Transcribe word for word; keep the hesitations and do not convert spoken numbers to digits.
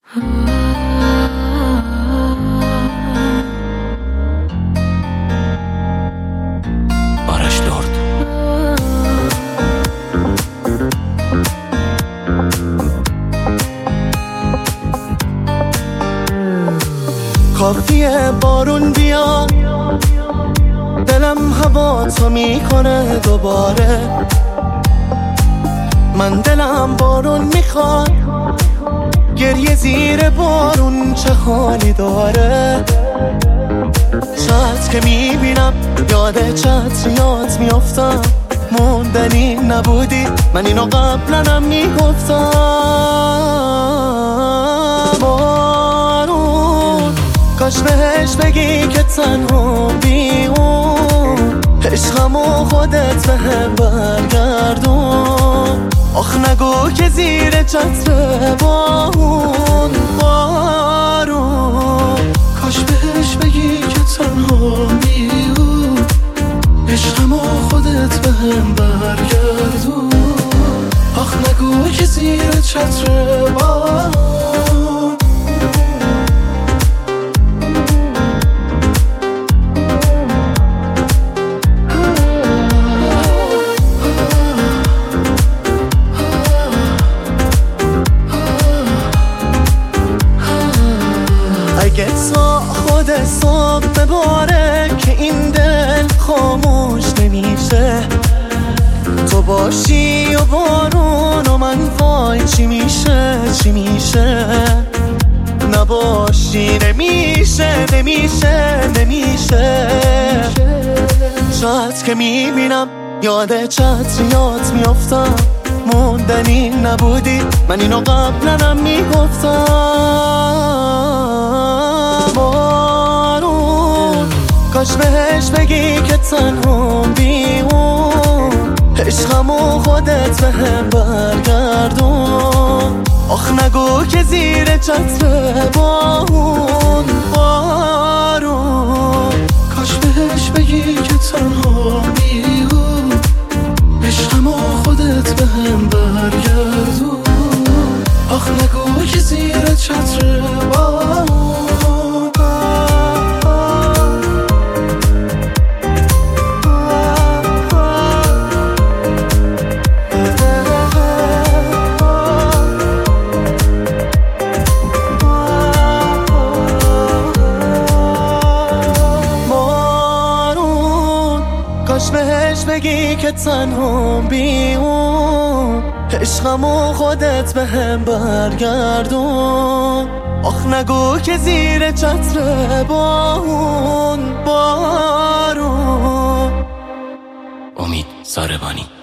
آرش لرد. کافیه بارون بیا، دلم هوا تو میکنه دوباره. من دلم بارون میخواد، گریه زیر بارون چه حالی داره. چت که میبینم یاد چتریات میافتم، موندنی نبودی من اینو قبلنم میگفتم. بارون کاش بهش بگی که تنها بی اون، عشقمو خودت بهم برگردون. آخ نگو که زیر چتر با اون بارون، کاش بهش بگی که تنها بی اون، عشقمو خودت بهم برگردون. آخ نگو که زیر چتر با اون. اگه تا خود صبح بباره که این دل خاموش نمیشه، تو باشی و بارون و من وای چی میشه چی میشه. نباشی نمیشه نمیشه نمیشه. چت که میبینم یاد چتریات میافتم، موندنی نبودی من اینو قبلنم میگفتم. بارون کاش بهش بگی که تنها بی اون، عشقمو خودت بهم برگردون. آخ نگو که زیر چتر با اون بارون، کاش بهش بگی که تنها بی اون، عشقمو خودت بهم برگردون. آخ نگو که زیر چتر با اون. کاش بهش بگی که تنها بی اون، عشقمو خودت بهم برگردون. آخ نگو که زیر چتر با اون بارون. امید ساربانی.